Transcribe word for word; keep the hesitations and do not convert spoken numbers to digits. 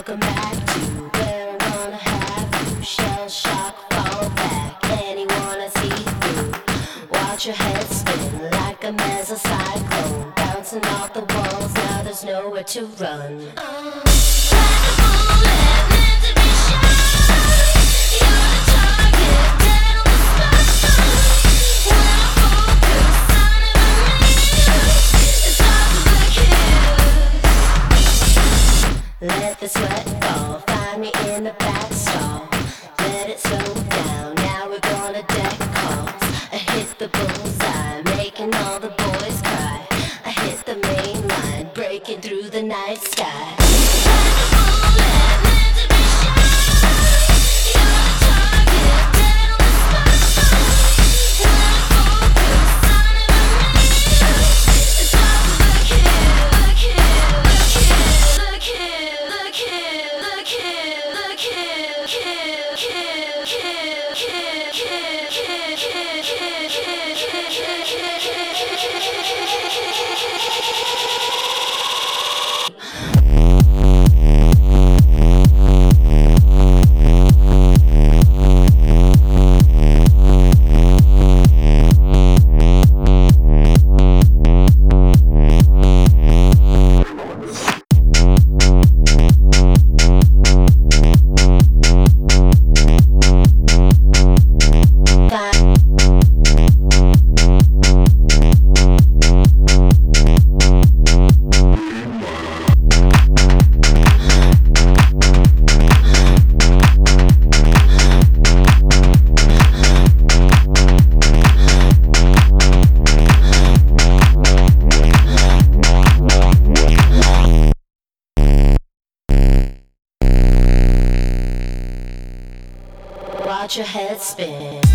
Welcome back to where I'm gonna have you. Shell shock, fall back, anyone I see through. Watch your head spin like a mesocyclone, bouncing off the walls, now there's nowhere to run. Uh, like a bullet meant to be shot. You're the target, dead on the spot. When I focus, I never miss. It's hard to look here. Let the sweat fall, find me in the back stall. Let it slow down, now we're gonna deck calls. I hit the bullseye, making all the boys cry. I hit the main line, breaking through the night sky. Like a bullet meant to be shot. You're the target, dead on the spot. When I focus, I never miss. It's hard to look here, look here, look here, look here, look here, look here, look here, kill, kill, kill, kill, kill, kill, kill, kill, kill, kill, kill, kill, watch your head spin.